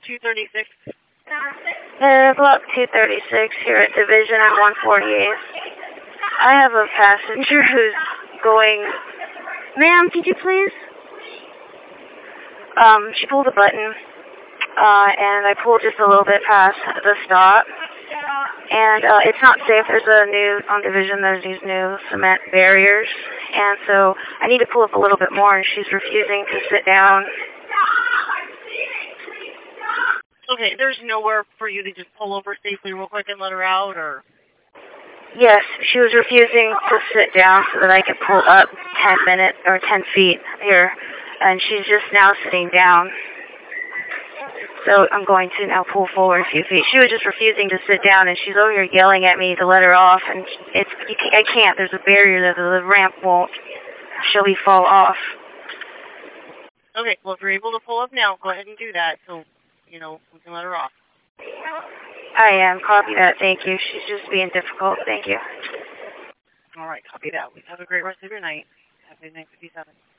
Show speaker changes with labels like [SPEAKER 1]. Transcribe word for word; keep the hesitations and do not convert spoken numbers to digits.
[SPEAKER 1] two thirty-six.
[SPEAKER 2] Uh, block two thirty-six here at Division at one forty-eight. I have a passenger who's going... Ma'am, could you please? Um, she pulled a button, uh, and I pulled just a little bit past the stop. And uh, it's not safe. There's a new, on Division, there's these new cement barriers. And so I need to pull up a little bit more, and she's refusing to sit down.
[SPEAKER 1] Okay, there's nowhere for you to just pull over safely real quick and let her out, or?
[SPEAKER 2] Yes, she was refusing to sit down so that I could pull up ten minutes, or ten feet here. And she's just now sitting down. So I'm going to now pull forward a few feet. She was just refusing to sit down, and she's over here yelling at me to let her off. And it's I can't. There's a barrier that the ramp won't. She'll be fall off.
[SPEAKER 1] Okay, well, if you're able to pull up now, go ahead and do that so, you know, we can let her off.
[SPEAKER 2] I am. Copy that. Thank you. She's just being difficult. Thank you.
[SPEAKER 1] All right, copy that. Have a great rest of your night. Have a good night, fifty-seven.